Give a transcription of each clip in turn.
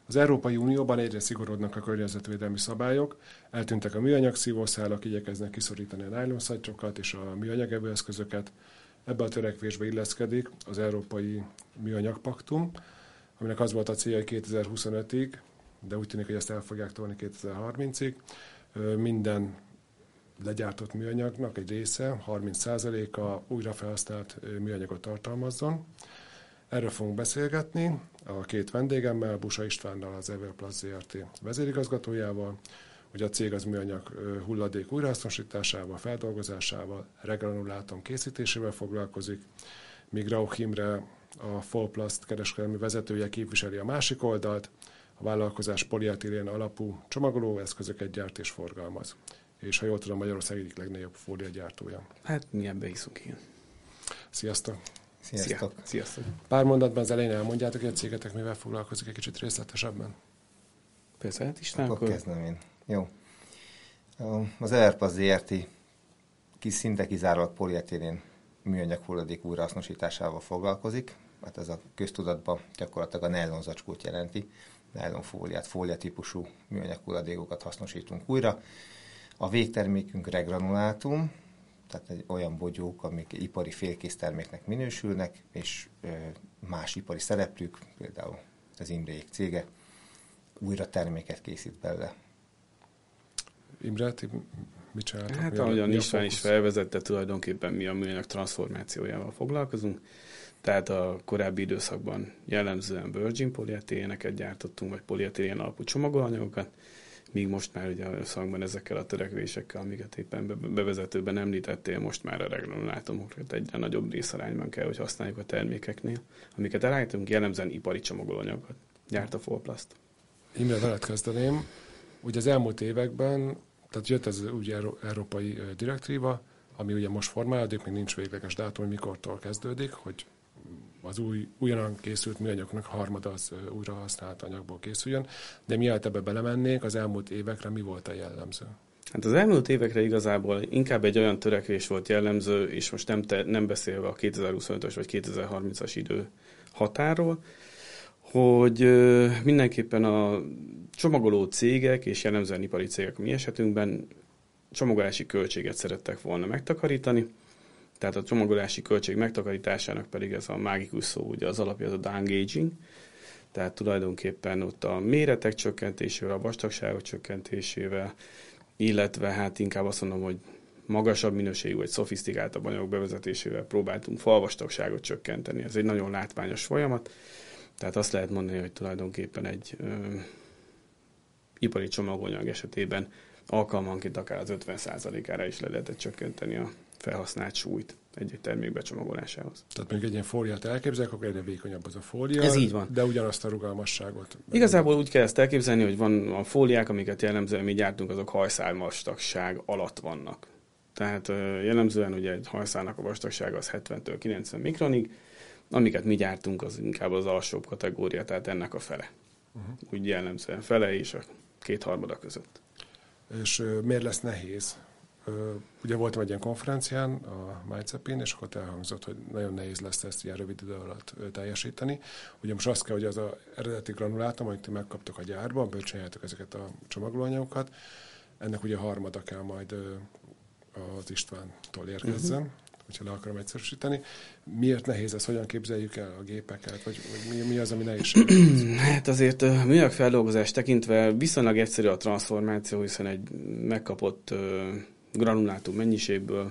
Az Európai Unióban egyre szigorodnak a környezetvédelmi szabályok, eltűntek a műanyag szívószálak, igyekeznek kiszorítani a nájlonszatyrokat és a műanyag evőeszközöket. Ebbe a törekvésbe illeszkedik az Európai Műanyag Paktum, aminek az volt a célja, hogy 2025-ig, de úgy tűnik, hogy ezt el fogják tolni 2030-ig, minden legyártott műanyagnak egy része, 30%-a újra felhasznált műanyagot tartalmazzon. Erről fogunk beszélgetni a két vendégemmel, Busa Istvánnal, az Everplast Zrt. Vezérigazgatójával, hogy a cég az műanyag hulladék újrahasznosításával, feldolgozásával, regranulátum készítésével foglalkozik, míg Rauch Imre, a Folplast kereskedelmi vezetője képviseli a másik oldalt, a vállalkozás polietilén alapú csomagolóeszközöket gyárt és forgalmaz. És ha jól tudom, Magyarország egyik legnagyobb fóliagyártója. Hát mi ebbe hiszünk, igen. Sziasztok! Sziasztok! Sziasztok! Pár mondatban az elején elmondjátok, hogy a cégetek mivel foglalkozik egy kicsit részletesebben. Persze, hát István, akkor kezdem én. Jó. Az Everplast Zrt. Szinte kizárólag polietilén műanyag hulladék újrahasznosításával foglalkozik. Hát ez a köztudatban gyakorlatilag a nejlonzacskót jelenti. Nejlonfóliát, fóliatípusú műanyag hulladékokat hasznosítunk újra. A végtermékünk regranulátum, tehát egy olyan bogyók, amik ipari félkész terméknek minősülnek, és más ipari szereplők, például az Imrék cége, újra terméket készít belőle. Imre, ti mit csináltok? Hát ahogyan István is felvezette, tulajdonképpen mi a műanyag transformációjával foglalkozunk. Tehát a korábbi időszakban jellemzően virgin polietilléneket gyártottunk, vagy polietilén alapú csomagolóanyagokat, míg most már ugye a szakban ezekkel a törekvésekkel, amiket éppen bevezetőben említettél, most már a regranulátumokat egyre nagyobb részarányban kell, hogy használjuk a termékeknél, amiket elállítunk, jellemzően ipari csomagolóanyagokat gyárt a Folplast. Imre, veled kezdeném. Ugye az elmúlt években, tehát jött ez ugye európai direktíva, ami ugye most formálódik, még nincs végleges dátum, hogy mikortól kezdődik, hogy az újonnan készült műanyagoknak harmada az újra használt anyagból készüljön. De mielőtt ebbe belemennénk, az elmúlt évekre mi volt a jellemző? Hát az elmúlt évekre igazából inkább egy olyan törekvés volt jellemző, és most nem beszélve a 2025-ös vagy 2030-as idő határól, hogy mindenképpen a csomagoló cégek, és jellemzően ipari cégek a mi esetünkben csomagolási költséget szerettek volna megtakarítani. Tehát a csomagolási költség megtakarításának pedig ez a mágikus szó, ugye az alapja az a downgauging, tehát tulajdonképpen ott a méretek csökkentésével, a vastagságok csökkentésével, illetve hát inkább azt mondom, hogy magasabb minőségű vagy szofisztikáltabb anyagok bevezetésével próbáltunk falvastagságot csökkenteni. Ez egy nagyon látványos folyamat, tehát azt lehet mondani, hogy tulajdonképpen egy ipari csomagolóanyag esetében alkalmanként akár az 50%-ára is le lehetett csökkenteni a felhasznált súlyt egy termék becsomagolásához. Tehát mondjuk egy ilyen fóliát elképzelek, akkor egyre vékonyabb az a fólia, ez így van. De ugyanazt a rugalmasságot. Igazából úgy kell ezt elképzelni, hogy van a fóliák, amiket jellemzően mi gyártunk, azok hajszál vastagság alatt vannak. Tehát jellemzően ugye egy hajszálnak a vastagsága az 70-től 90 mikronig, amiket mi gyártunk, az inkább az alsóbb kategória, tehát ennek a fele. Úgy jellemzően fele és a kétharmada között. És miért lesz nehéz? Ugye voltam egy ilyen konferencián, a MyCepin, és akkor elhangzott, hogy nagyon nehéz lesz ezt ilyen rövid idő alatt teljesíteni. Ugye most azt kell, hogy az eredeti granulátum, amit ti megkaptok a gyárban, ből csináljátok ezeket a csomagolóanyagokat, ennek ugye harmada kell majd az Istvántól érkezzen, hogyha le akarom egyszerűsíteni. Miért nehéz ez? Hogyan képzeljük el a gépeket? Vagy mi az, ami nehézség? Hát azért műanyag feldolgozás tekintve viszonylag egyszerű a transformáció, hiszen egy megkapott granulátum mennyiségből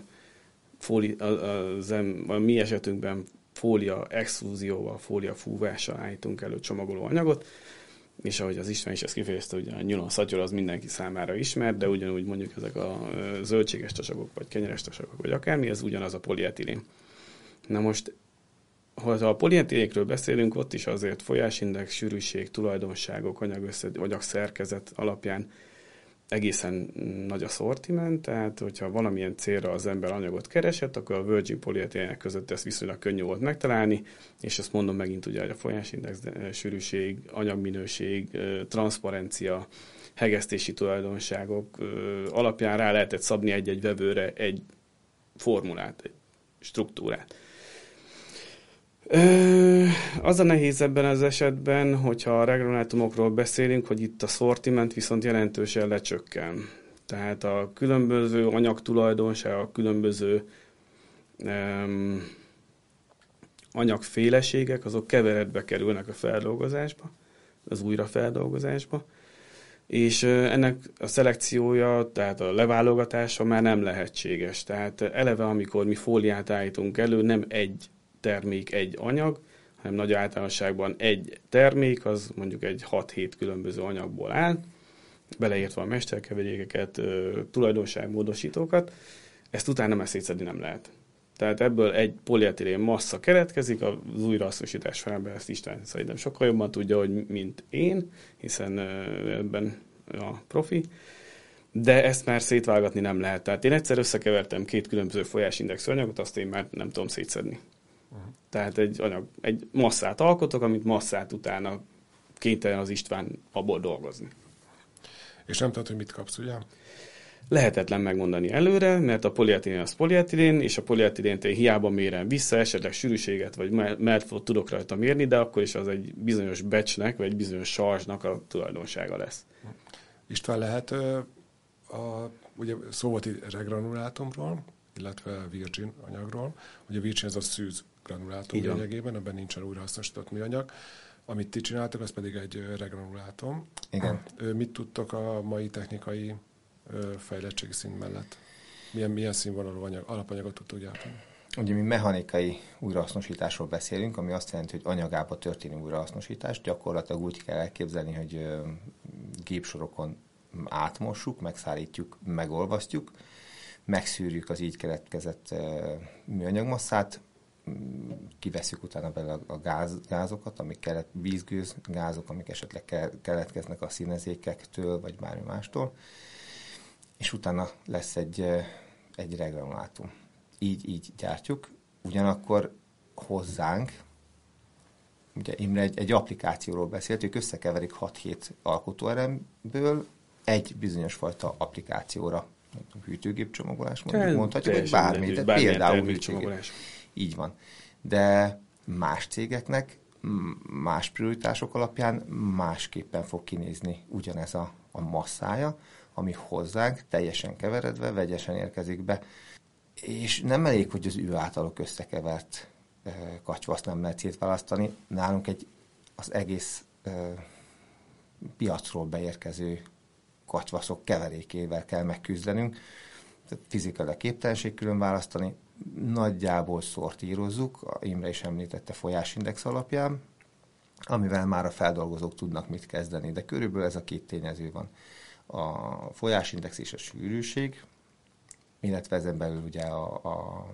a mi esetünkben fólia exfúzióval, fólia fúvással állítunk elő csomagoló anyagot, és ahogy az István is ezt kifejezte, ugye a nyulon szatyor az mindenki számára ismert, de ugyanúgy mondjuk ezek a zöldséges tasagok, vagy kenyeres tasagok, vagy akármi, ez ugyanaz a polietilén. Na most, ha a polietilékről beszélünk, ott is azért folyásindex, sűrűség, tulajdonságok, anyagszerkezet alapján egészen nagy a szortiment, tehát hogyha valamilyen célra az ember anyagot keresett, akkor a virgin polietilének között ezt viszonylag könnyű volt megtalálni, és ezt mondom megint ugye, hogy a folyásindex, sűrűség, anyagminőség, transzparencia, hegesztési tulajdonságok alapján rá lehetett szabni egy-egy vevőre egy formulát, egy struktúrát. Az a nehéz ebben az esetben, hogyha a regranulátumokról beszélünk, hogy itt a szortiment viszont jelentősen lecsökken. Tehát a különböző anyagtulajdonság, a különböző anyagféleségek, azok keveredbe kerülnek a feldolgozásba, az újrafeldolgozásba, és ennek a szelekciója, tehát a leválogatása már nem lehetséges. Tehát eleve, amikor mi fóliát állítunk elő, nem egy termék, egy anyag, hanem nagy általánosságban egy termék, az mondjuk egy 6-7 különböző anyagból áll, beleértve a mesterkeverékeket, tulajdonságmódosítókat, ezt utána már szétszedni nem lehet. Tehát ebből egy polietilén massza keletkezik, az újrahasznosítás felben ezt István szerintem sokkal jobban tudja, hogy mint én, hiszen ebben a profi, de ezt már szétvágatni nem lehet. Tehát én egyszer összekevertem 2 különböző folyásindexű anyagot, azt én már nem tudom szétszedni. Tehát egy masszát alkotok, amit masszát utána kénytelen az István abból dolgozni. És nem tudod, hogy mit kapsz, ugye? Lehetetlen megmondani előre, mert a polietilén az polietilén, és a polietilént én hiába mérem vissza, esetleg sűrűséget vagy mert tudok rajta mérni, de akkor is az egy bizonyos batchnek, vagy egy bizonyos sarzsnak a tulajdonsága lesz. István, lehet, ugye szó volt itt regranulátumról, illetve virgin anyagról. Ugye a virgin ez a szűz granulátum lényegében, ebben nincsen újrahasznosított műanyag. Amit ti csináltok, az pedig egy regranulátum. Igen. Mit tudtok a mai technikai fejlettségi szint mellett? Milyen színvonalú alapanyagot tudtok gyártani? Ugye mi mechanikai újrahasznosításról beszélünk, ami azt jelenti, hogy anyagába történő újrahasznosítás. Gyakorlatilag úgy kell elképzelni, hogy gépsorokon átmossuk, megszállítjuk, megolvasztjuk, megszűrjük az így keletkezett műanyagmasszát, kiveszünk utána belőle a gázokat, amik vízgőz gázok, amik esetleg keletkeznek a színezékektől, vagy bármi mástól, és utána lesz egy regranulátum. Így gyártjuk. Ugyanakkor hozzánk, ugye Imre egy applikációról beszélt, ők összekeverik 6-7 alkotóelemből egy bizonyos fajta applikációra, hűtőgépcsomagolás, mondhatjuk, vagy bármi, de például hűtőgép. Így van. De más cégeknek más prioritások alapján másképpen fog kinézni ugyanez a masszája, ami hozzánk teljesen keveredve, vegyesen érkezik be. És nem elég, hogy az ő általuk összekevert katyvaszt nem lehet szétválasztani. Nálunk az egész piacról beérkező katyvaszok keverékével kell megküzdenünk. Tehát fizikailag képtelenség külön választani. Nagyjából szortírozzuk, Imre is említette folyásindex alapján, amivel már a feldolgozók tudnak mit kezdeni. De körülbelül ez a 2 tényező van. A folyásindex és a sűrűség, illetve ezen belül ugye a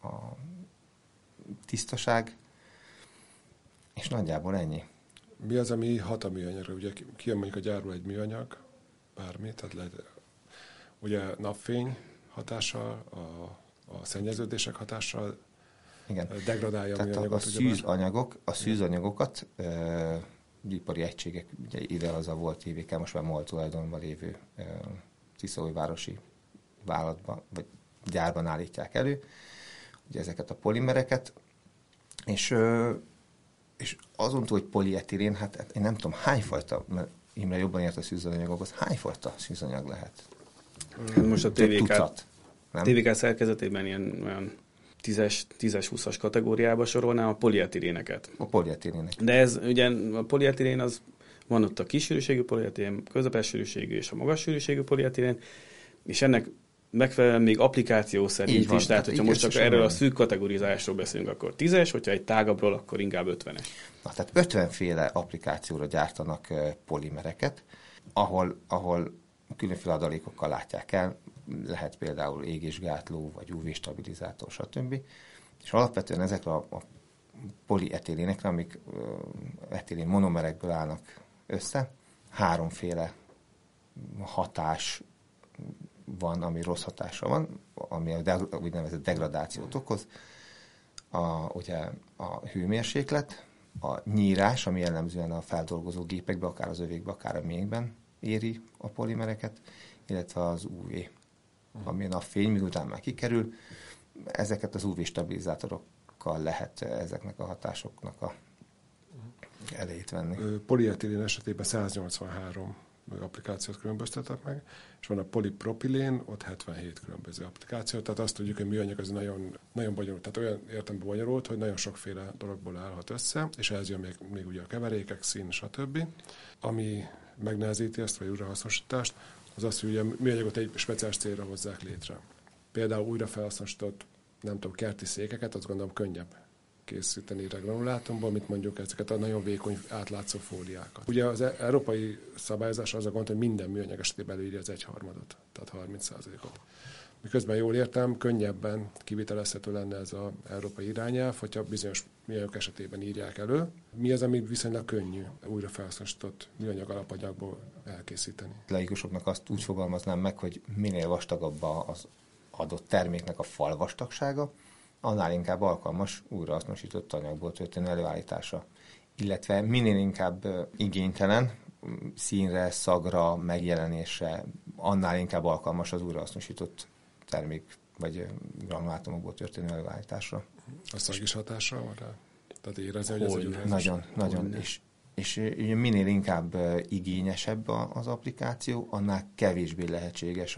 tisztaság, és nagyjából ennyi. Mi az, ami hat a műanyagra? Ugye kijön mondjuk a gyárból egy műanyag, bármi, tehát lehet, ugye napfény hatással, a szennyeződések hatással degradálja a műanyagot. A szűzanyagokat ipari egységek, ugye ide az a volt TVK, most már MOL tulajdonban lévő Tiszaújvárosi vállalatban, vagy gyárban állítják elő, ugye ezeket a polimereket, és azon túl, hogy polietilén, hát én nem tudom, hányfajta, mert Imre jobban ért a szűzanyagokhoz, hányfajta szűzanyag lehet? Most a TVK szerkezetében ilyen olyan 10-20-as kategóriába sorolnám a polietiléneket. A polietilének. De ez ugye a polietilén az van ott a kis sűrűségű polietilén, közepes sűrűségű és a magas sűrűségű polietilén, és ennek megfelelően még applikáció szerint van, is, tehát hogyha most csak erről a szűk kategorizálásról beszélünk, akkor 10-es, hogyha egy tágabbról, akkor inkább 50-es. Na, tehát 50 féle applikációra gyártanak polimereket, ahol különféle adalékokkal látják el, lehet például égésgátló, vagy UV-stabilizátor, stb. És alapvetően ezekre a polietilénekre, amik etilén monomerekből állnak össze, 3 féle hatás van, ami rossz hatása van, ami a úgynevezett degradációt okoz. Ugye a hőmérséklet, a nyírás, ami jellemzően a feldolgozó gépekbe, akár az övékbe, akár a miénkben éri a polimereket, illetve az UV, ami a fény, miután már kikerül, ezeket az UV stabilizátorok applikációkkal lehet ezeknek a hatásoknak a elejét venni. Polietilén esetében 183 applikációt különböztetett meg, és van a polipropilén, ott 77 különböző applikáció, tehát azt tudjuk, hogy műanyag az nagyon, nagyon bonyolult, tehát olyan értelemben bonyolult, hogy nagyon sokféle dologból állhat össze, és ehhez jön még ugye a keverékek, szín, stb. Ami megnehezíti ezt, vagy újrahasznosítást, az az, hogy a műanyagot egy speciális célra hozzák létre. Például újrafelhasznosított, nem tudom, kerti székeket, azt gondolom könnyebb készíteni granulátumból, mint mondjuk ezeket a nagyon vékony, átlátszó fóliákat. Ugye az európai szabályozás az a gond, hogy minden műanyag esetében előírja az 1/3, tehát 30%-ot. Miközben jól értem, könnyebben kivitelezhető lenne ez az európai irányelv, hogyha bizonyos műanyagok esetében írják elő. Mi az, ami viszonylag könnyű újra felhasznosított műanyag alapanyagból elkészíteni? Laikusoknak azt úgy fogalmaznám meg, hogy minél vastagabb az adott terméknek a falvastagsága, annál inkább alkalmas újrahasznosított anyagból történő előállítása. Illetve minél inkább igénytelen színre, szagra, megjelenésre, annál inkább alkalmas az újrahasznosított termék vagy granulátumokból történő előállításra. A szag is hatással van rá? Tehát érezni, hogy ez egy nagyon, nagyon. És minél inkább igényesebb az applikáció, annál kevésbé lehetséges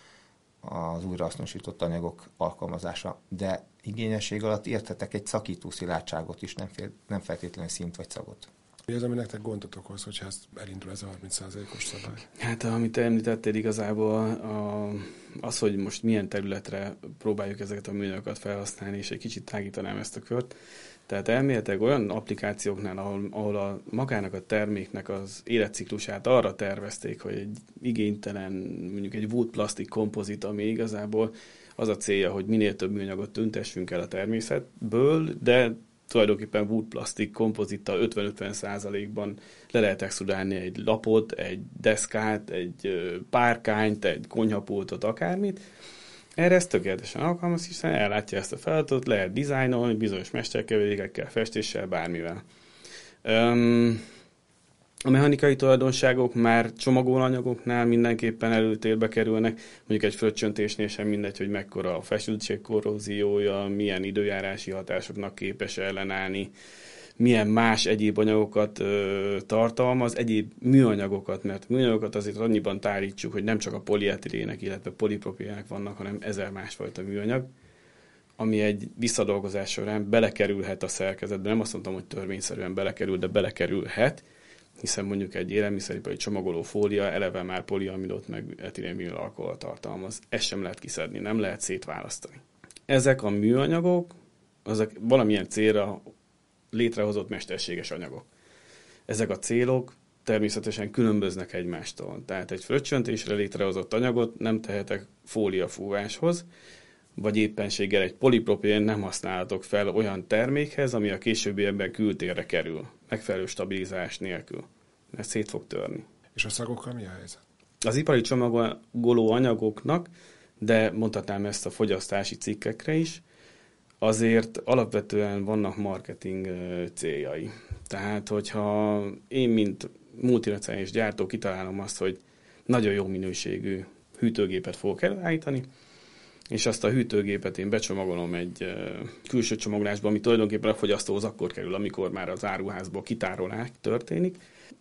az újrahasznosított anyagok alkalmazása. De igényesség alatt értetek egy szakító szilárdságot is, nem feltétlenül szint vagy szagot. Mi az, ami nektek gondot okoz, hogyha elindul ez a 30%-os szabály? Hát, amit te említettél igazából, az, hogy most milyen területre próbáljuk ezeket a műanyagokat felhasználni, és egy kicsit tágítanám ezt a kört. Tehát elméletileg olyan applikációknál, ahol a magának a terméknek az életciklusát arra tervezték, hogy egy igénytelen, mondjuk egy wood plastic kompozit, ami igazából az a célja, hogy minél több műanyagot tüntessünk el a természetből, de tulajdonképpen wood plastic kompozittal 50-50%-ban le lehet extrudálni egy lapot, egy deszkát, egy párkányt, egy konyhapultot, akármit. Erre ez tökéletesen alkalmas, hiszen ellátja ezt a feladatot, lehet dizájnolni bizonyos mesterkeverékekkel, festéssel, bármivel. A mechanikai tulajdonságok már csomagolóanyagoknál mindenképpen előtérbe kerülnek, mondjuk egy fröccsöntésnél sem mindegy, hogy mekkora a feszültség korróziója, milyen időjárási hatásoknak képes ellenállni, milyen más egyéb anyagokat tartalmaz, egyéb műanyagokat, mert műanyagokat azért annyiban tárítsuk, hogy nem csak a polietilének, illetve polipropilének vannak, hanem 1000 másfajta műanyag, ami egy visszadolgozás során belekerülhet a szerkezetbe. Nem azt mondtam, hogy törvényszerűen belekerül, de belekerülhet, hiszen mondjuk egy élelmiszeripari csomagoló fólia eleve már poliamidot meg etilénvinil alkoholt tartalmaz. Ezt sem lehet kiszedni, nem lehet szétválasztani. Ezek a műanyagok, azok valamilyen célra létrehozott mesterséges anyagok. Ezek a célok természetesen különböznek egymástól. Tehát egy fröccsöntésre létrehozott anyagot nem tehetek fóliafúváshoz, vagy éppenséggel egy polipropilén nem használhatok fel olyan termékhez, ami a későbbiekben kültérre kerül, megfelelő stabilizálás nélkül, mert szét fog törni. És a szagokkal mi a helyzet? Az ipari csomagoló anyagoknak, de mondhatnám ezt a fogyasztási cikkekre is, azért alapvetően vannak marketing céljai. Tehát, hogyha én, mint multinacionális gyártó kitalálom azt, hogy nagyon jó minőségű hűtőgépet fogok előállítani, és azt a hűtőgépet én becsomagolom egy külső csomagolásba, ami tulajdonképpen a fogyasztóhoz akkor kerül, amikor már az áruházból kitárolás történik.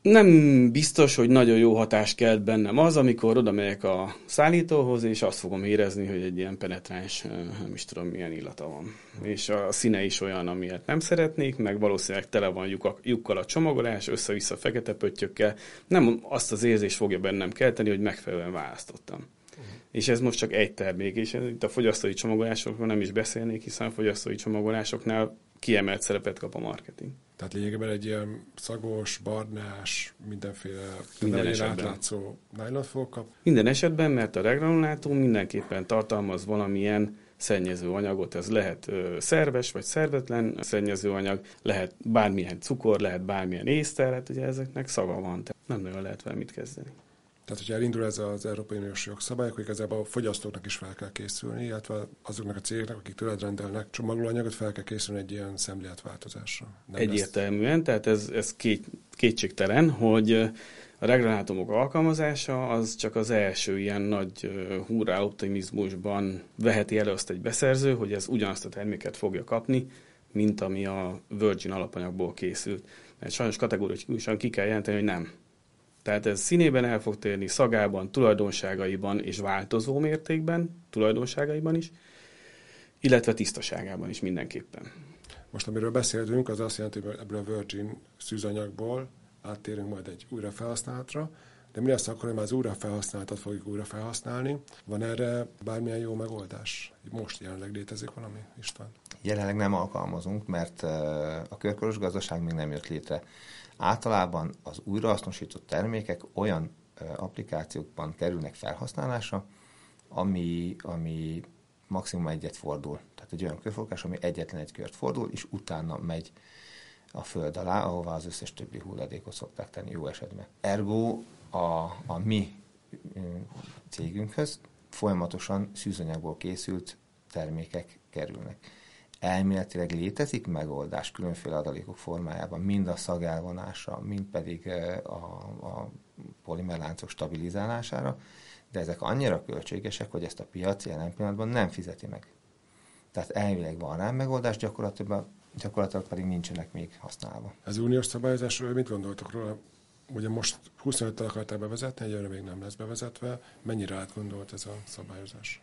Nem biztos, hogy nagyon jó hatást kelt bennem az, amikor oda megyek a szállítóhoz, és azt fogom érezni, hogy egy ilyen penetráns, nem is tudom milyen illata van. És a színe is olyan, amilyet nem szeretnék, meg valószínűleg tele van lyukkal a csomagolás, össze-vissza fekete pöttyökkel. Nem azt az érzést fogja bennem kelteni, hogy megfelelően választottam. És ez most csak egy termék, és itt a fogyasztói csomagolásokról nem is beszélnék, hiszen a fogyasztói csomagolásoknál kiemelt szerepet kap a marketing. Tehát lényegében egy ilyen szagos, barnás, mindenféle átlátszó nylont fogok kapni? Minden esetben, mert a regranulátum mindenképpen tartalmaz valamilyen szennyező anyagot. Ez lehet szerves vagy szervetlen szennyező anyag, lehet bármilyen cukor, lehet bármilyen észter, hát ugye ezeknek szaga van, tehát nem nagyon lehet vele mit kezdeni. Tehát, hogyha elindul ez az Európai Uniós jogszabály, akkor igazából a fogyasztóknak is fel kell készülni, illetve azoknak a cégeknek, akik tőled rendelnek csomagolóanyagot, fel kell készülni egy ilyen szemléletváltozásra. Egyértelműen, tehát ez kétségtelen, hogy a regranulátumok alkalmazása az csak az első ilyen nagy hurrá optimizmusban veheti elő azt egy beszerző, hogy ez ugyanazt a terméket fogja kapni, mint ami a virgin alapanyagból készült. Mert sajnos kategórikusan ki kell jelenteni, hogy nem. Tehát ez színében el fog térni, szagában, tulajdonságaiban és változó mértékben, tulajdonságaiban is, illetve tisztaságában is mindenképpen. Most amiről beszélünk, az azt jelenti, hogy ebből a virgin szűzanyagból áttérünk majd egy újrafelhasználatra, de mi lesz akkor, hogy már az újrafelhasználatot fogjuk újra felhasználni? Van erre bármilyen jó megoldás? Most jelenleg létezik valami, István? Jelenleg nem alkalmazunk, mert a körkörös gazdaság még nem jött létre. Általában az újrahasznosított termékek olyan applikációkban kerülnek felhasználásra, ami maximum egyet fordul. Tehát egy olyan körforgás, ami egyetlen egy kört fordul, és utána megy a föld alá, ahová az összes többi hulladékot szokták tenni jó esetben. Ergo a mi cégünkhöz folyamatosan szűzanyagból készült termékek kerülnek. Elméletileg létezik megoldás különféle adalékok formájában, mind a szagelvonásra, mind pedig a polimerláncok stabilizálására, de ezek annyira költségesek, hogy ezt a piac jelen pillanatban nem fizeti meg. Tehát elvileg van rá megoldás, gyakorlatilag pedig nincsenek még használva. Az uniós szabályozásról mit gondoltok róla? Ugye most 25-tel akarták bevezetni, egyelőre még nem lesz bevezetve. Mennyire átgondolt ez a szabályozás?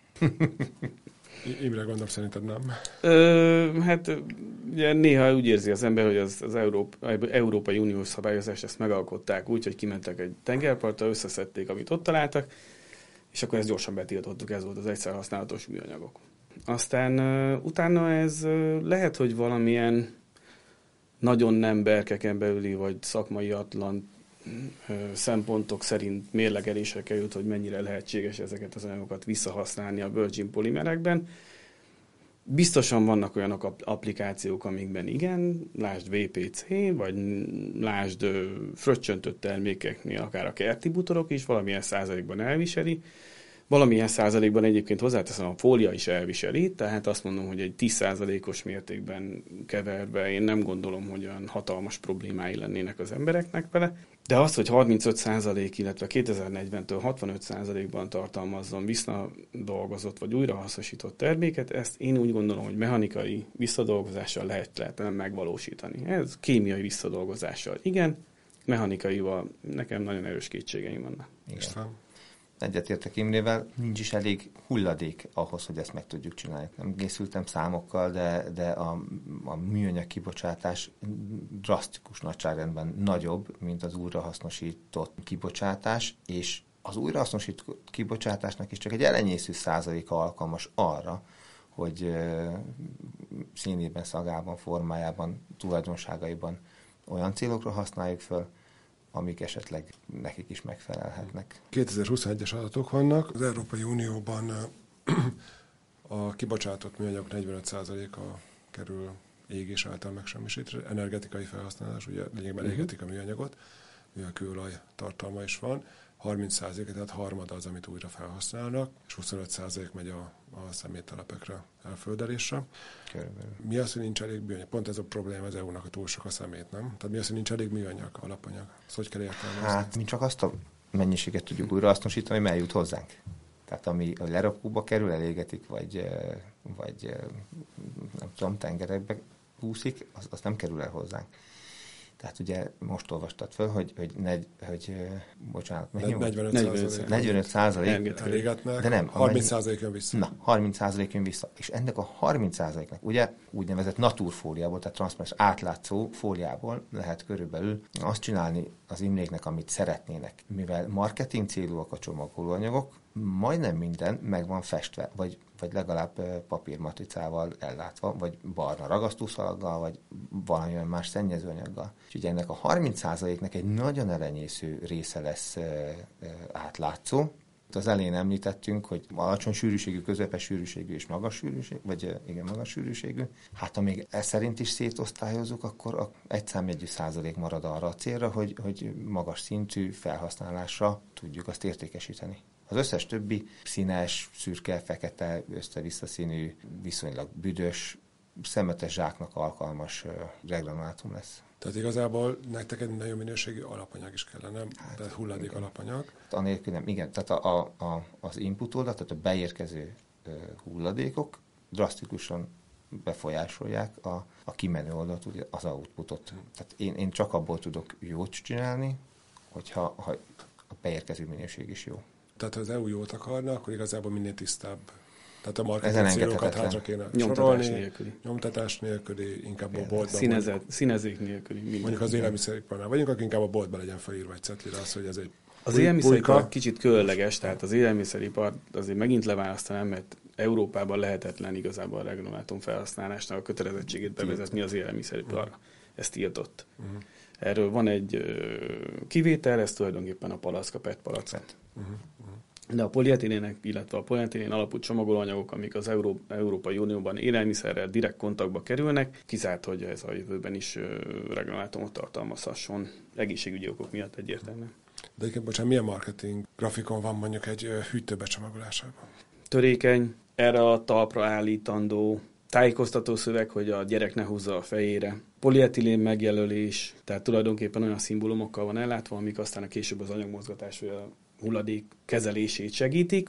Imre, gondolom, szerinted nem? Hát ugye néha úgy érzi az ember, hogy az Európai Uniós szabályozás ezt megalkották úgy, hogy kimentek egy tengerpartra, összeszedték, amit ott találtak, és akkor ezt gyorsan betiltottuk, ez volt az egyszer használatos műanyagok. Aztán utána ez lehet, hogy valamilyen nagyon nem berkeken belüli, vagy szakmaiatlan szempontok szerint mérlegelésre került, hogy mennyire lehetséges ezeket az anyagokat visszahasználni a virgin polimerekben. Biztosan vannak olyan applikációk, amikben igen, lásd VPC, vagy lásd fröccsöntött termékeknél, akár a kerti butorok is valamilyen százalékban elviseli. Valamilyen százalékban egyébként hozzáteszem, a fólia is elviseli, tehát azt mondom, hogy egy 10%-os mértékben keverve én nem gondolom, hogy olyan hatalmas problémái lennének az embereknek vele. De az, hogy 35%, illetve 2040-től 65%-ban tartalmazzon visszadolgozott vagy újrahasznosított terméket, ezt én úgy gondolom, hogy mechanikai visszadolgozással lehetne megvalósítani. Ez kémiai visszadolgozással igen, mechanikaival nekem nagyon erős kétségeim vannak. Igen. Egyetértek Imrével, nincs is elég hulladék ahhoz, hogy ezt meg tudjuk csinálni. Nem készültem számokkal, de a műanyag kibocsátás drasztikus nagyságrendben nagyobb, mint az újrahasznosított kibocsátás, és az újrahasznosított kibocsátásnak is csak egy elenyésző százaléka alkalmas arra, hogy színében, szagában, formájában, tulajdonságaiban olyan célokra használjuk föl, amik esetleg nekik is megfelelhetnek. 2021-es adatok vannak. Az Európai Unióban a kibocsátott műanyag 45%-a kerül égés által megsemmisítésre. Energetikai felhasználás, ugye lényegben égetik a műanyagot, mivel kőolaj tartalma is van. 30%, tehát harmada az, amit újra felhasználnak, és 25% megy a szeméttelepekre, elföldelésre. Körülbelül. Mi az, hogy nincs elég műanyag? Pont ez a probléma az EU-nak, a túl sok a szemét, nem? Tehát mi az, hogy nincs elég műanyag, alapanyag? Ezt hogy kell értelmezni? Hát mi csak azt a mennyiséget tudjuk újrahasznosítani, ami eljut hozzánk. Tehát ami a lerakóba kerül, elégetik, vagy nem tudom, tengerekbe úszik, az nem kerül el hozzánk. Tehát ugye most olvastad föl, hogy 45% elégetnek, de nem, 30% jön vissza. Na, 30% jön vissza. És ennek a 30%-nak ugye úgynevezett naturfóliából, tehát transzparens átlátszó fóliából lehet körülbelül azt csinálni az Imréknek, amit szeretnének. Mivel marketing célúak a csomagolóanyagok, majdnem minden meg van festve, vagy legalább papírmatricával ellátva, vagy barna ragasztószalaggal, vagy valamilyen más szennyezőanyaggal. Úgyhogy ennek a 30%-nek egy nagyon elenyésző része lesz átlátszó. Az elején említettünk, hogy alacsony sűrűségű, közepes sűrűségű és magas sűrűségű, vagy igen, magas sűrűségű. Hát ha még ezt szerint is szétosztályozzuk, akkor egy számjegyű százalék marad arra a célra, hogy magas szintű felhasználásra tudjuk azt értékesíteni. Az összes többi színes, szürke, fekete, össze-vissza színű, viszonylag büdös, szemetes zsáknak alkalmas regranulátum lesz. Tehát igazából nektek egy nagyon minőségű alapanyag is kellene, hát, tehát hulladék igen. Alapanyag. Anélkül nem, igen. Tehát az input oldal, tehát a beérkező hulladékok drasztikusan befolyásolják a kimenő oldalt, ugye az outputot. Tehát én csak abból tudok jót csinálni, hogyha a beérkező minőség is jó. Tehát ha az EU jót akarna, akkor igazából minél tisztább. Tehát a marketing célokat hátra kéne sorolni. Nyomtatás nélküli, inkább a boltban. Színezék nélküli. Mondjuk az élelmiszeriparnál vagyunk, akkor inkább a boltban legyen felírva egy cetlire az, hogy ez egy az élelmiszeripar kicsit különleges, tehát az élelmiszeripar azért megint leválasztanám, mert Európában lehetetlen igazából a regulátum felhasználásnak a kötelezettségét bevezetni az élelmiszeriparra. Ez tiltott. Erről van egy kivétel, ez tulajdonképpen a palack, a PET palack. De a polietilének, illetve a polietilén alapú csomagolóanyagok, amik az Európai Unióban élelmiszerrel direkt kontaktba kerülnek, kizárt, hogy ez a jövőben is regulátumot tartalmazhasson egészségügyi okok miatt egyértelműen. De egyébként, bocsánat, milyen marketing grafikon van mondjuk egy hűtőbecsomagolásában? Törékeny, erre a talpra állítandó, tájékoztató szöveg, hogy a gyerek ne húzza a fejére, polietilén megjelölés, tehát tulajdonképpen olyan szimbólumokkal van ellátva, amik aztán a később az anyagmozgatás vagy a hulladék kezelését segítik,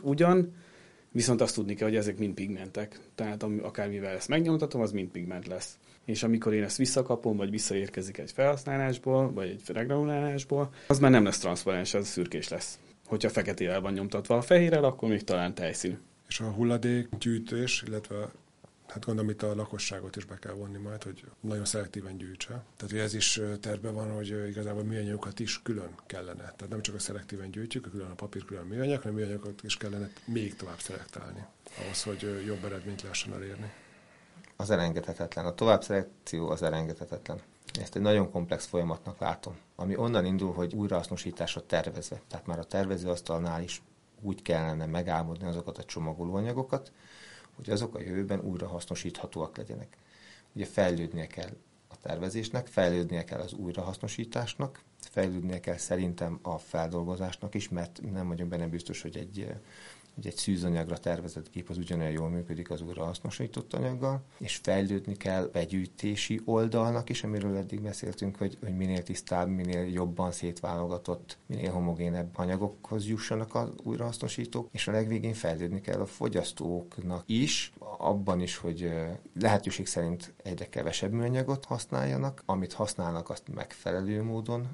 viszont azt tudni kell, hogy ezek mind pigmentek. Tehát akármivel ezt megnyomtatom, az mind pigment lesz. És amikor én ezt visszakapom, vagy visszaérkezik egy felhasználásból, vagy egy regranulálásból, az már nem lesz transzparens, az szürkés lesz. Hogyha feketével van nyomtatva a fehérrel, akkor még talán tejszínű. És a hulladékgyűjtés, illetve hát gondolom itt a lakosságot is be kell vonni majd, hogy nagyon szelektíven gyűjtse. Tehát hogy ez is tervben van, hogy igazából műanyagokat is külön kellene. Tehát nem csak a szelektíven gyűjtjük, külön a papír, külön a műanyag, hanem műanyagokat is kellene még tovább szelektálni, ahhoz, hogy jobb eredményt lehessen elérni. Az elengedhetetlen. A továbbszelekció az elengedhetetlen. Ezt egy nagyon komplex folyamatnak látom, ami onnan indul, hogy újrahasznosításra tervezve. Tehát már a tervezőasztalnál is úgy kellene megálmodni azokat a csomagolóanyagokat, hogy azok a jövőben újrahasznosíthatóak legyenek. Ugye fejlődnie kell a tervezésnek, fejlődnie kell az újrahasznosításnak, fejlődnie kell szerintem a feldolgozásnak is, mert nem vagyok benne biztos, hogy egy szűzanyagra tervezett gép az ugyanolyan jól működik az újrahasznosított anyaggal, és fejlődni kell begyűjtési oldalnak is, amiről eddig beszéltünk, hogy minél tisztább, minél jobban szétválogatott, minél homogénebb anyagokhoz jussanak az újrahasznosítók, és a legvégén fejlődni kell a fogyasztóknak is, abban is, hogy lehetőség szerint egyre kevesebb műanyagot használjanak, amit használnak, azt megfelelő módon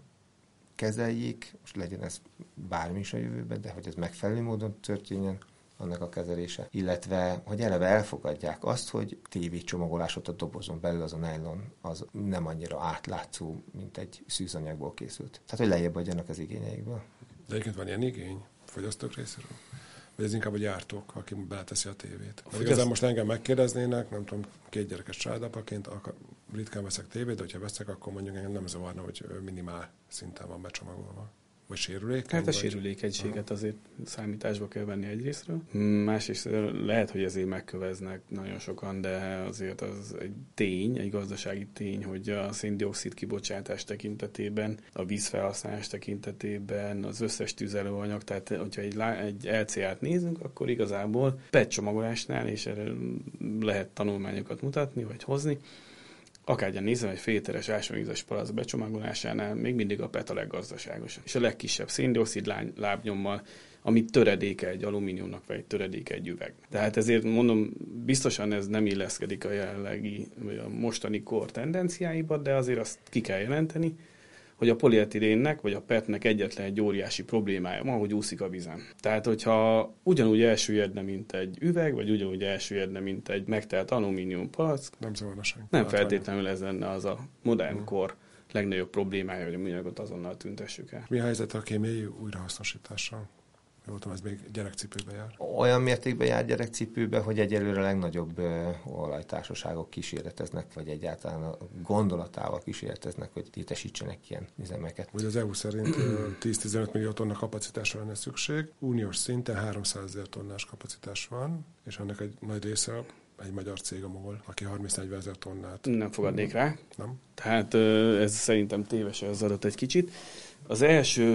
kezeljék, most legyen ez bármi is a jövőben, de hogy ez megfelelő módon történjen annak a kezelése, illetve hogy eleve elfogadják azt, hogy tévécsomagolás ott a dobozon belül az a nylon az nem annyira átlátszó, mint egy szűzanyagból készült. Tehát, hogy lejjebb adjanak az igényeikből. De egyébként van ilyen igény fogyasztók részéről? Vagy ez inkább a gyártók, aki beleteszi a tévét? Igazán most engem megkérdeznének, nem tudom, 2 gyerekes családapaként, ritkán veszek tévét, de hogyha veszek, akkor mondjuk engem nem zavarna, hogy minimál szinten van becsomagolva. Vagy sérülékeny? Hát a sérülékenységet azért számításba kell venni egyrésztről. Másrészt lehet, hogy ezért megköveznek nagyon sokan, de azért az egy tény, egy gazdasági tény, hogy a szén-dioxid kibocsátás tekintetében, a vízfelhasználás tekintetében, az összes tüzelőanyag, tehát hogyha egy LCA-t nézünk, akkor igazából PET csomagolásnál, és erre lehet tanulmányokat mutatni, vagy hozni, akárgyan nézem, egy félteres ásványvizes palack becsomagolásánál még mindig a PET a leggazdaságosabb. És a legkisebb szén-dioxid lábnyommal, amit töredéke egy alumíniumnak, vagy egy töredéke egy üveg. Tehát ezért mondom, biztosan ez nem illeszkedik a jelenlegi, vagy a mostani kor tendenciáiba, de azért azt ki kell jelenteni, hogy a polietilénnek, vagy a PET-nek egyetlen egy óriási problémája van, hogy úszik a vízen. Tehát, hogyha ugyanúgy elsüllyedne, mint egy üveg, vagy ugyanúgy elsüllyedne, mint egy megtelt alumínium palack, nem feltétlenül ez lenne az a modern kor legnagyobb problémája, hogy a műanyagot azonnal tüntessük el. Mi a helyzet a kémiai újrahasznosítással? Voltam, ez még gyerekcipőbe jár. Olyan mértékben jár gyerekcipőbe, hogy egyelőre a legnagyobb olajtársaságok kísérleteznek, vagy egyáltalán a gondolatával kísérleteznek, hogy létesítsenek ilyen üzemeket. Ugye az EU szerint 10-15 millió tonna kapacitásra lenne szükség, uniós szinten 300 000 tonnás kapacitás van, és ennek egy nagy része egy magyar cég, a MOL, aki 30-40 000 tonnát. Nem fogadnék rá. Nem. Tehát ez szerintem téves az adat egy kicsit. Az első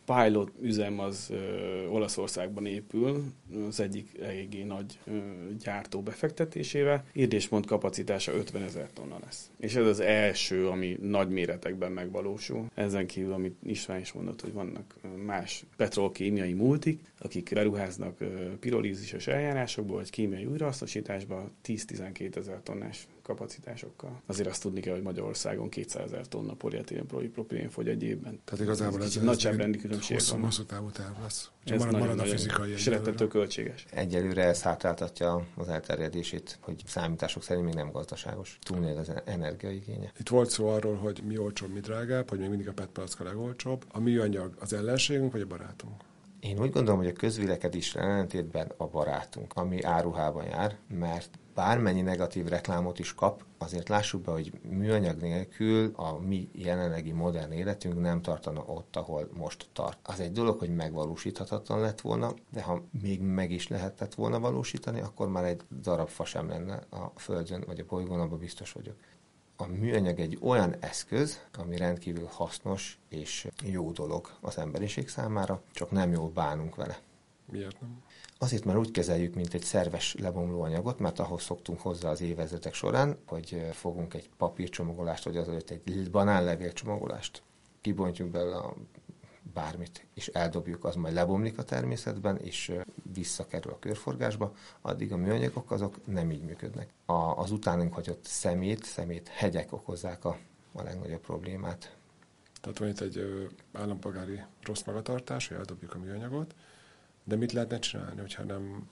pilot üzem az Olaszországban épül, az egyik eléggé nagy gyártó befektetésével. Érdéspont kapacitása 50 000 tonna lesz. És ez az első, ami nagy méretekben megvalósul. Ezen kívül, amit István is mondott, hogy vannak más petrolkémiai multik, akik beruháznak pirolízises eljárásokból, vagy kémiai újrahasznosításba 10-12 000 tonnás kapacitásokkal. Azért azt tudni kell, hogy Magyarországon 200 000 tonna polietilén propilén fogy egy évben. Tehát igazából ez nagyságrendi különbség van. Hosszú távú terv lesz. Ez marad a fizikai és rettető költséges. Egyelőre ez hátráltatja az elterjedését, hogy számítások szerint még nem gazdaságos. Túlnél az energiaigénye. Itt volt szó arról, hogy mi olcsóbb, mi drágább, hogy még mindig a PET palacka legolcsóbb. A műanyag az ellenségünk, vagy a barátunk? Én úgy gondolom, hogy a közvélekedésre ellentétben a barátunk, ami áruhában jár, mert bármennyi negatív reklámot is kap, azért lássuk be, hogy műanyag nélkül a mi jelenlegi modern életünk nem tartana ott, ahol most tart. Az egy dolog, hogy megvalósíthatatlan lett volna, de ha még meg is lehetett volna valósítani, akkor már egy darab fa sem lenne a Földön, vagy a bolygón, abban biztos vagyok. A műanyag egy olyan eszköz, ami rendkívül hasznos és jó dolog az emberiség számára, csak nem jól bánunk vele. Miért nem? Azért, mert úgy kezeljük, mint egy szerves lebomló anyagot, mert ahhoz szoktunk hozzá az évezredek során, hogy fogunk egy papírcsomagolást, vagy azelőtt egy banánlevélcsomagolást, kibontjuk belőle a bármit, és eldobjuk, az majd lebomlik a természetben, és visszakerül a körforgásba, addig a műanyagok azok nem így működnek. Az utánunk hagyott szemét hegyek okozzák a legnagyobb problémát. Tehát van itt egy állampolgári rossz magatartás, hogy eldobjuk a műanyagot, de mit lehetne csinálni, hogyha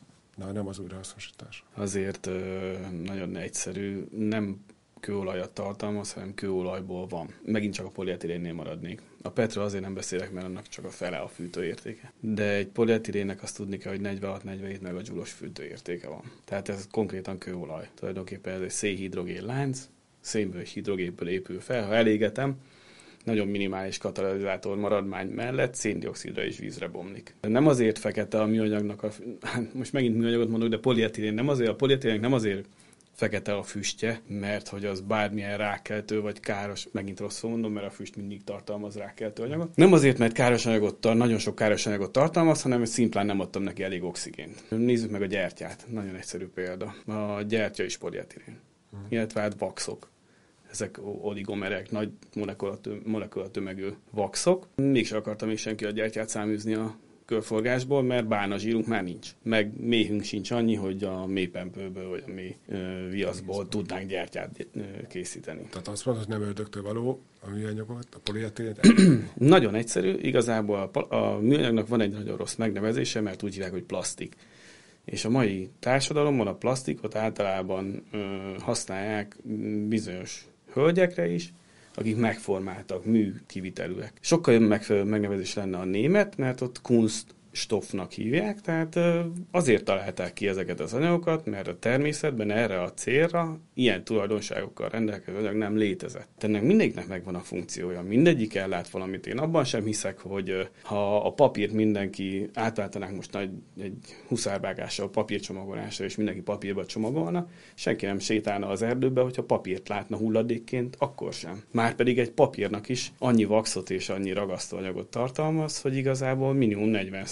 nem az újrahasznosítás? Azért nagyon egyszerű, nem kőolajat tartalmaz, hanem kőolajból van. Megint csak a polietilénnél maradnék. A petről azért nem beszélek, mert annak csak a fele a fűtőértéke. De egy polietilénnek azt tudni kell, hogy 46-47 megajoules fűtőértéke van. Tehát ez konkrétan kőolaj. Tulajdonképpen ez egy szénhidrogén lánc, szénből és hidrogénből épül fel. Ha elégetem, nagyon minimális katalizátor maradmány mellett széndioxidra és vízre bomlik. Nem azért fekete a műanyagnak, most megint műanyagot mondok, de polietilén nem azért, a polietilénnek nem azért fekete a füstje, mert hogy az bármilyen rákkeltő vagy káros, megint rosszul mondom, mert a füst mindig tartalmaz rákkeltő anyagot. Nem azért, mert nagyon sok káros anyagot tartalmaz, hanem hogy szimplán nem adtam neki elég oxigént. Nézzük meg a gyertyát, nagyon egyszerű példa. A gyertya is polietilén, illetve hát vaxok. Ezek oligomerek, nagy molekulatömegű vaxok. Mégsem akarta még senki a gyertyát száműzni a körforgásból, mert bálna zsírunk már nincs. Meg méhünk sincs annyi, hogy a mélypempőből vagy a mély viaszból tudnánk gyertyát készíteni. Tehát azt mondod, hogy nem ördögtől való a műanyagot, a polietilent? Nagyon egyszerű. Igazából a műanyagnak van egy nagyon rossz megnevezése, mert úgy hívják, hogy plastik. És a mai társadalomban a plastikot általában használják bizonyos hölgyekre is, akik megformáltak, műkivitelűek. Sokkal jobb megfelelő megnevezés lenne a német, mert ott Kunststoffnak hívják, tehát azért találták ki ezeket az anyagokat, mert a természetben erre a célra ilyen tulajdonságokkal rendelkező anyag nem létezett. Ennek mindegyiknek megvan a funkciója, mindegyik ellát valamit. Én abban sem hiszek, hogy ha a papírt mindenki átváltanánk most egy huszárvágással papírcsomagolásra, és mindenki papírba csomagolna, senki nem sétálna az erdőbe, hogyha papírt látna hulladékként, akkor sem. Márpedig egy papírnak is annyi vaxot és annyi ragasztóanyagot tartalmaz, hogy igazából minimum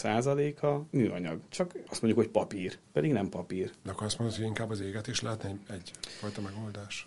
40% műanyag. Csak azt mondjuk, hogy papír, pedig nem papír. De akkor azt mondod, hogy inkább az éget is látni egyfajta megoldás?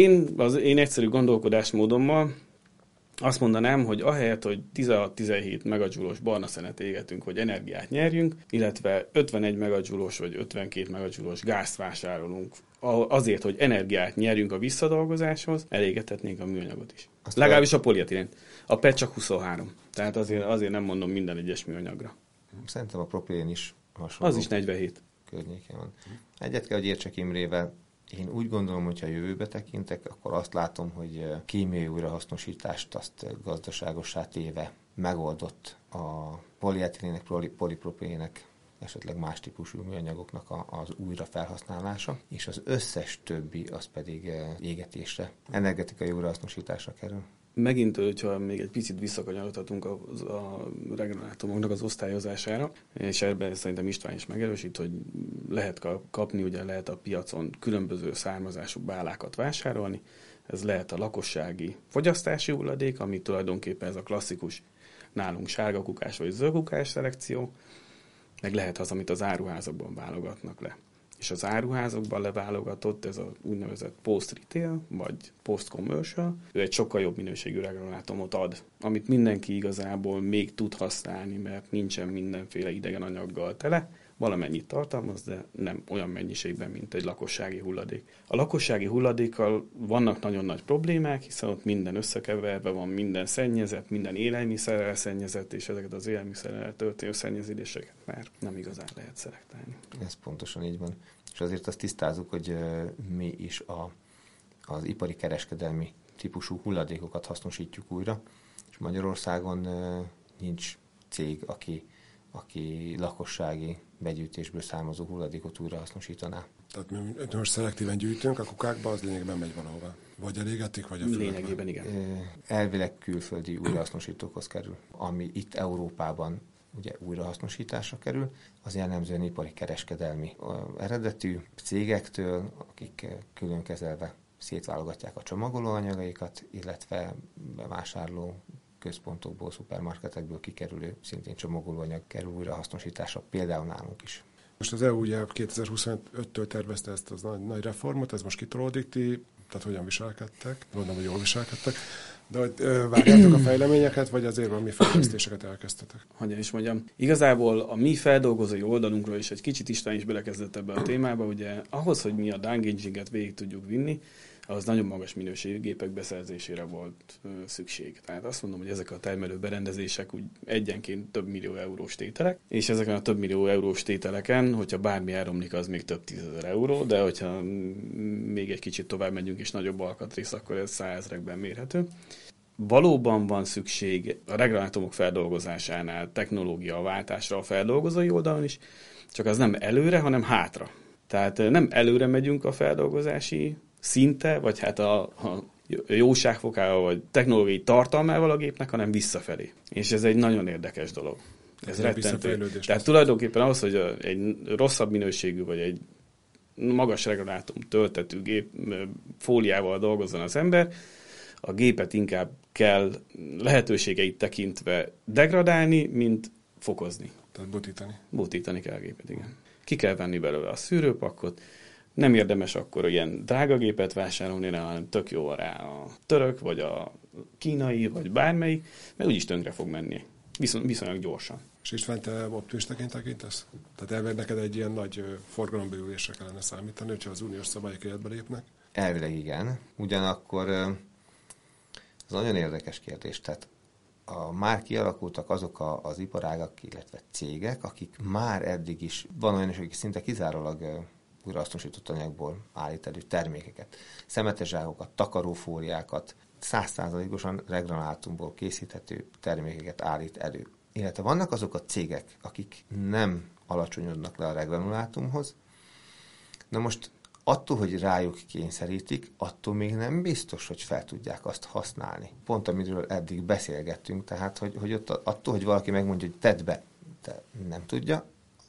Én egyszerű gondolkodásmódommal azt mondanám, hogy ahelyett, hogy 16-17 megajoules barna szenet égetünk, hogy energiát nyerjünk, illetve 51 megajoules vagy 52 megajoules gázt vásárolunk azért, hogy energiát nyerjünk a visszadolgozáshoz, elégethetnénk a műanyagot is. Legalábbis a polietilén. A PET csak 23. Tehát azért nem mondom minden egyes műanyagra. Szerintem a propilén is hasonló. Az is 47. Környéken van. Egyet kell, hogy értsek Imrével. Én úgy gondolom, hogyha a jövőbe tekintek, akkor azt látom, hogy kémiai újrahasznosítást azt gazdaságossá téve megoldott a polietilének, polipropilének, esetleg más típusú műanyagoknak az újrafelhasználása, és az összes többi az pedig égetésre, energetikai újrahasznosításra kerül. Megint, hogyha még egy picit visszakanyarodhatunk a regionátumoknak az osztályozására, és ebben szerintem István is megerősít, hogy lehet kapni, ugye lehet a piacon különböző származású bálákat vásárolni, Ez lehet a lakossági fogyasztási hulladék, ami tulajdonképpen ez a klasszikus nálunk sárgakukás vagy zöldkukás szelekció, meg lehet az, amit az áruházakban válogatnak le. És az áruházakban leválogatott, ez a úgynevezett post-retail, vagy post-commercial, ő egy sokkal jobb minőségű regranulátumot ad, amit mindenki igazából még tud használni, mert nincsen mindenféle idegen anyaggal tele, valamennyit tartalmaz, de nem olyan mennyiségben, mint egy lakossági hulladék. A lakossági hulladékkal vannak nagyon nagy problémák, hiszen ott minden összekeverve van, minden szennyezett, minden élelmiszerrel szennyezett, és ezeket az élelmiszerrel történő szennyeződéseket már nem igazán lehet szelektálni. Ez pontosan így van. És azért azt tisztázzuk, hogy mi is az ipari kereskedelmi típusú hulladékokat hasznosítjuk újra, és Magyarországon nincs cég, aki lakossági begyűjtésből származó hulladékot újra hasznosítaná. Tehát mi most szelektíven gyűjtünk a kukákba, az lényegében megy valahova. Vagy elégetik, vagy a földbe. Lényegében igen. Elvileg külföldi újrahasznosítókhoz kerül. Ami itt Európában ugye újrahasznosításra kerül, az jellemzően ipari kereskedelmi eredetű cégektől, akik külön kezelve szétválogatják a csomagolóanyagaikat, illetve bevásárló központokból, szupermarketekből kikerülő, szintén csomagolóanyag kerül újrahasznosításra, például nálunk is. Most az EU ugye 2025-től tervezte ezt az nagy reformot, ez most kitolódik, tehát hogyan viselkedtek? Mondom, hogy jól viselkedtek. De hogy várjátok a fejleményeket, vagy azért valami fejlesztéseket elkezdtetek? Hogyan is mondjam. Igazából a mi feldolgozói oldalunkról is egy kicsit István is belekezdett ebbe a témába, ugye ahhoz, hogy mi a downgaginget végig tudjuk vinni, az nagyon magas minőségű gépek beszerzésére volt szükség. Tehát azt mondom, hogy ezek a termelő berendezések úgy egyenként több millió eurós tételek, és ezeken a több millió eurós tételeken, hogyha bármi elromlik, az még több 10 000 euró, de hogyha még egy kicsit tovább megyünk és nagyobb alkatrész, akkor ez 100 000-ekben mérhető. Valóban van szükség a regranulátumok feldolgozásánál technológiaváltásra a feldolgozói oldalon is, csak az nem előre, hanem hátra. Tehát nem előre megyünk a feldolgozási szinte, vagy hát a jóságfokával, vagy technológiai tartalmával a gépnek, hanem visszafelé. És ez egy nagyon érdekes dolog. Ez rettentő. Tehát tulajdonképpen ahhoz, hogy egy rosszabb minőségű, vagy egy magas regranulátum töltetű gép fóliával dolgozzon az ember, a gépet inkább kell lehetőségeit tekintve degradálni, mint fokozni. Tehát butítani. Butítani kell a gépet, igen. Ki kell venni belőle a szűrőpakkot, nem érdemes akkor ilyen drága gépet vásárolni, hanem tök jó rá a török, vagy a kínai, vagy bármelyik, mert úgyis tönkre fog menni. Viszonylag gyorsan. És István, te optimistaként tekintesz? Tehát elvileg neked egy ilyen nagy forgalombővülésre kellene számítani, hogyha az uniós szabályok életbe lépnek? Elvileg igen. Ugyanakkor ez nagyon érdekes kérdés. Tehát már kialakultak azok az iparágak, illetve cégek, akik már eddig is, van olyan is, akik szinte kizárólag újrahasznosított anyagból állít elő termékeket. Szemetes zsákokat, takarófóliákat, 100%-osan regranulátumból készíthető termékeket állít elő. Illetve vannak azok a cégek, akik nem alacsonyodnak le a regranulátumhoz. Na most attól, hogy rájuk kényszerítik, attól még nem biztos, hogy fel tudják azt használni. Pont amiről eddig beszélgettünk, tehát hogy attól, hogy valaki megmondja, hogy tedd be, de nem tudja,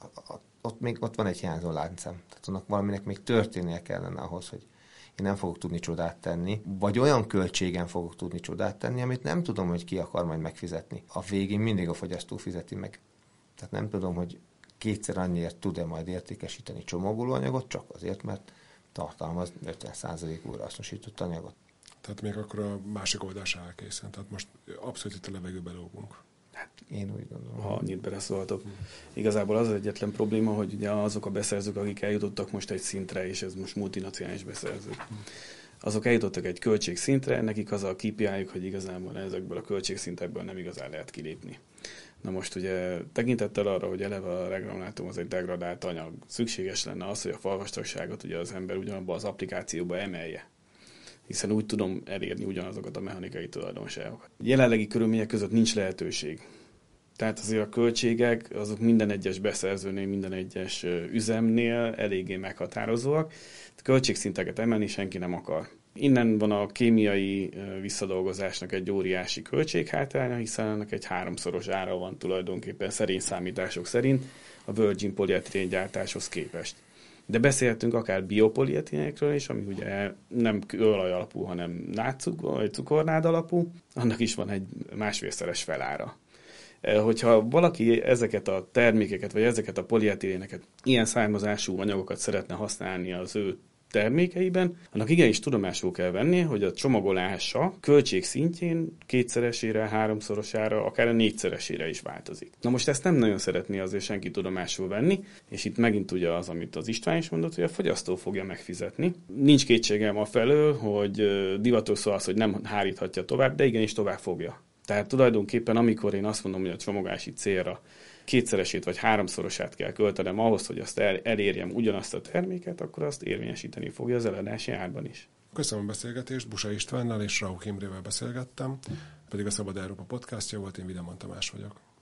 ott van egy hiányzó láncszem. Tehát annak valaminek még történnie kellene ahhoz, hogy én nem fogok tudni csodát tenni, vagy olyan költségen fogok tudni csodát tenni, amit nem tudom, hogy ki akar majd megfizetni. A végén mindig a fogyasztó fizeti meg. Tehát nem tudom, hogy kétszer annyiért tud-e majd értékesíteni csomagolóanyagot, csak azért, mert tartalmaz 50% újrahasznosított anyagot. Tehát még akkor a másik oldás áll készen. Tehát most abszolút itt a levegőbe lógunk. Hát én úgy gondolom. Ha annyit beleszóltok. Igazából az egyetlen probléma, hogy ugye azok a beszerzők, akik eljutottak most egy szintre, és ez most multinacionális beszerzők, azok eljutottak egy költségszintre, nekik az a KPI-juk, hogy igazából ezekből a költségszintekből nem igazán lehet kilépni. Na most ugye tekintettel arra, hogy eleve a regranulátum az egy degradált anyag, szükséges lenne az, hogy a falvastagságot ugye az ember ugyanabban az applikációba emelje, hiszen úgy tudom elérni ugyanazokat a mechanikai tulajdonságokat. Jelenlegi körülmények között nincs lehetőség. Tehát azért a költségek azok minden egyes beszerzőnél, minden egyes üzemnél eléggé meghatározóak. A költségszinteket emelni senki nem akar. Innen van a kémiai visszadolgozásnak egy óriási költséghátránya, hiszen ennek egy 3-szoros ára van tulajdonképpen szerény számítások szerint a virgin polietilén gyártáshoz képest. De beszélhetünk akár biopolietilenekről is, ami ugye nem kőolaj alapú, hanem vagy cukornád alapú, annak is van egy másfélszeres felára. Hogyha valaki ezeket a termékeket, vagy ezeket a polietiléneket, ilyen származású anyagokat szeretne használni az ő termékeiben, annak igenis tudomásul kell venni, hogy a csomagolása költség szintjén 2-szeresére, 3-szorosára, akár a 4-szeresére is változik. Na most ezt nem nagyon szeretné azért senki tudomásul venni, és itt megint ugye az, amit az István is mondott, hogy a fogyasztó fogja megfizetni. Nincs kétségem afelől, hogy divatos szó az, hogy nem háríthatja tovább, de igenis tovább fogja. Tehát tulajdonképpen amikor én azt mondom, hogy a csomagolási célra 2-szeresét vagy 3-szorosát kell költenem ahhoz, hogy azt elérjem ugyanazt a terméket, akkor azt érvényesíteni fogja az eladási árban is. Köszönöm a beszélgetést, Busa Istvánnal és Rauch Imrével beszélgettem, pedig a Szabad Európa podcastja volt, én Vidamon Tamás vagyok.